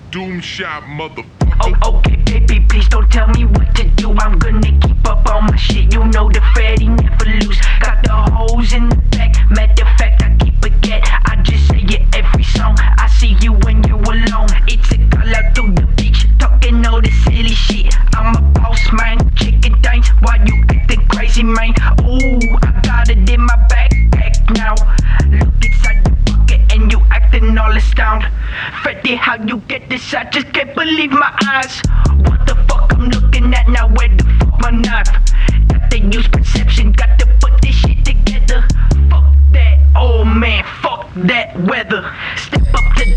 Doom shot, motherfucker. Oh, okay, baby, please don't tell me what to do. I'm gonna keep up on my shit. You know the Freddy never lose. Got the hoes in the back. Matter of fact, I keep a cat. I just say it every song. I see you when you're alone. It's a call out to the beach, talking all this silly shit. I'm a boss man, chicken dance while you acting crazy, man. Ooh, I got it in my backpack now. Look inside the bucket and you acting all astounded. Freddy, how you get this? I just can't believe my eyes. What the fuck I'm looking at now? Where the fuck my knife? Got to use perception, got to put this shit together. Fuck that, oh man, fuck that weather. Step up to